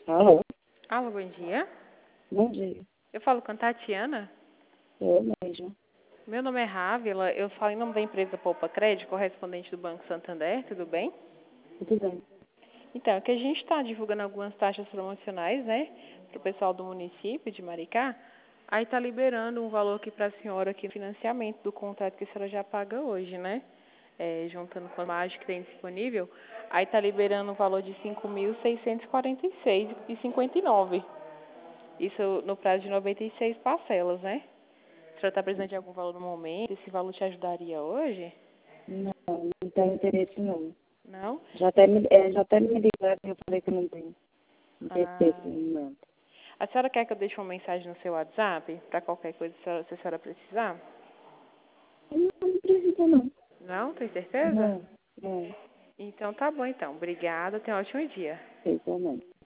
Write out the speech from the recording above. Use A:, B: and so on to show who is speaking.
A: Alô?
B: Alô, bom dia.
A: Bom dia.
B: Eu falo com a Tatiana.
A: Eu mesmo.
B: Meu nome é Rávila. Eu falo em nome da empresa Poupa Crédito, correspondente do Banco Santander. Tudo bem?
A: Tudo bem.
B: Então, é que a gente está divulgando algumas taxas promocionais, né? Para o pessoal do município de Maricá. Aí está liberando um valor aqui para a senhora aqui, financiamento do contrato que a senhora já paga hoje, né? Juntando com a margem que tem disponível. Aí está liberando um valor de R$ 5.646,59. Isso no prazo de 96 parcelas, né? A senhora está precisando de algum valor no momento? Esse valor te ajudaria hoje?
A: Não, não tenho interesse não.
B: Não?
A: Já até me ligaram e eu falei que não tenho interesse
B: Ah,
A: no momento.
B: a senhora quer que eu deixe uma mensagem no seu WhatsApp para qualquer coisa se a senhora precisar?
A: Não precisa não.
B: Não? Tem certeza?
A: Não, não.
B: Então tá bom então. Obrigada. Tenha um ótimo dia.
A: Igualmente.